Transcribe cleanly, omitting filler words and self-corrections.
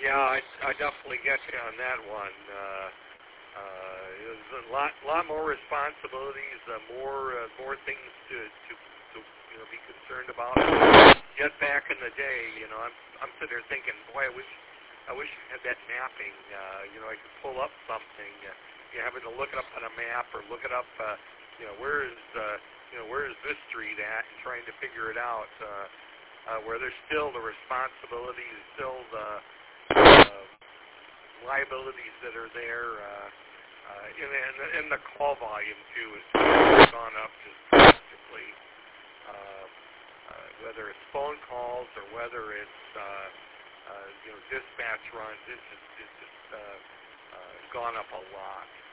Yeah, I definitely get you on that one. There's a lot more responsibilities, more things to be concerned about. Yet back in the day, I'm sitting there thinking, boy, I wish I had that mapping. I could pull up something. Having to look it up on a map or look it up. Where is this street at, and trying to figure it out. Where there's still the responsibilities, still the liabilities that are there, and the call volume too has gone up just drastically. Whether it's phone calls or whether it's dispatch runs, it's just gone up a lot.